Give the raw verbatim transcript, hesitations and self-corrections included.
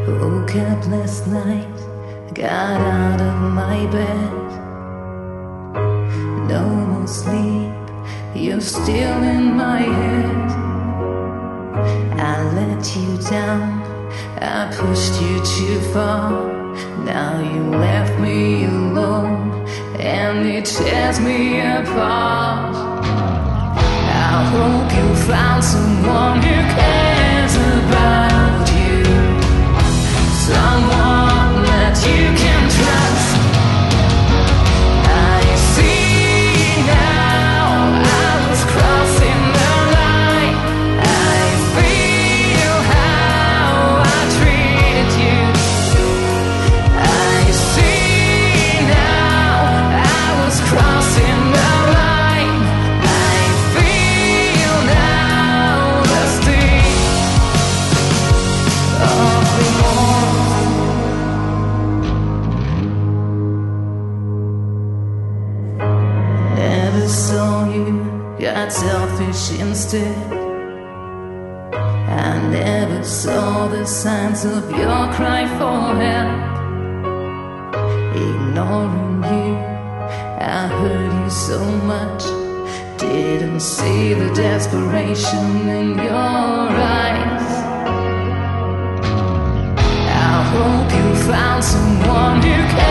Woke up last night, got out of my bed. No more sleep, you're still in my head. I let you down, I pushed you too far. Now you left me alone, and it tears me apart. I hope you found someone who cares about you, someone that you can trust. I see now I was crossing the line. I feel how I treated you. I see now I was crossing the line. I feel now the sting of remorse. Never saw you, got selfish instead. I never saw the signs of your cry for help. Ignoring you, I hurt you so much. Didn't see the desperation in your eyes. I hope you found someone who cares.